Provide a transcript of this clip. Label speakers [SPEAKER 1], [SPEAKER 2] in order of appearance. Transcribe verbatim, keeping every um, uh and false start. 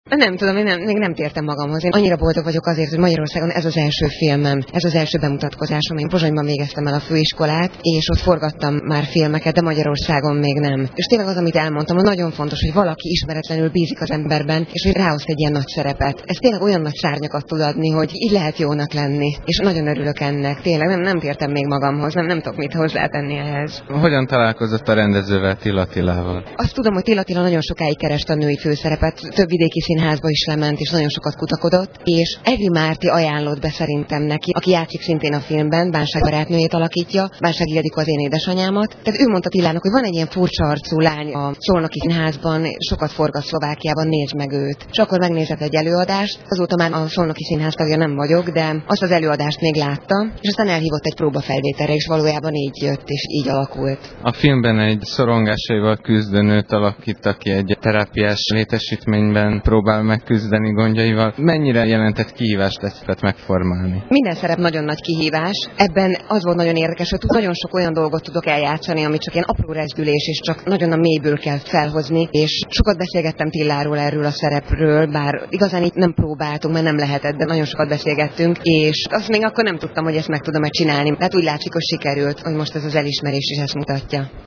[SPEAKER 1] Nem tudom, én nem, még nem tértem magamhoz. Én annyira boldog vagyok azért, hogy Magyarországon ez az első filmem, ez az első bemutatkozásom. Én Pozsonyban végeztem el a főiskolát, és ott forgattam már filmeket, de Magyarországon még nem. És tényleg az, amit elmondtam, hogy nagyon fontos, hogy valaki ismeretlenül bízik az emberben, és hogy ráoszt egy ilyen nagy szerepet. Ez tényleg olyan nagy szárnyakat tud adni, hogy így lehet jónak lenni. És nagyon örülök ennek. Tényleg nem, nem tértem még magamhoz, nem, nem tudok mit hozzátenni ehhez.
[SPEAKER 2] Hogyan találkozott a rendezővel, Till Attilával?
[SPEAKER 1] Azt tudom, hogy Till Attila nagyon sokáig kereste a női főszerepet, több vidéki színházba is lement, és nagyon sokat kutakodott, és Egri Márti ajánlott be szerintem neki, aki játszik szintén a filmben, Bánság barátnőjét alakítja, Bánság Ildikó az én édesanyámat. Tehát ő mondta Tillának, hogy van egy ilyen furcsa arcú lány a Szolnoki Színházban, sokat forgat Szlovákiában, nézd meg őt. És akkor megnézett egy előadást, azóta már a Szolnoki Színház tagja nem vagyok, de azt az előadást még látta, és aztán elhívott egy próbafelvételre, és valójában így jött, és így alakult.
[SPEAKER 2] A filmben egy szorongásaival küzdő nőt alakít, aki egy terápiás létesítményben próbál megküzdeni gondjaival. Mennyire jelentett kihívást ezt megformálni?
[SPEAKER 1] Minden szerep nagyon nagy kihívás. Ebben az volt nagyon érdekes, hogy nagyon sok olyan dolgot tudok eljátszani, ami csak ilyen apró rezdülés, és csak nagyon a mélyből kell felhozni, és sokat beszélgettem Tilláról erről a szerepről, bár igazán itt nem próbáltunk, mert nem lehetett, de nagyon sokat beszélgettünk, és azt még akkor nem tudtam, hogy ezt meg tudom-e csinálni. Tehát úgy látszik, hogy sikerült, hogy most ez az elismerés is ezt mutatja.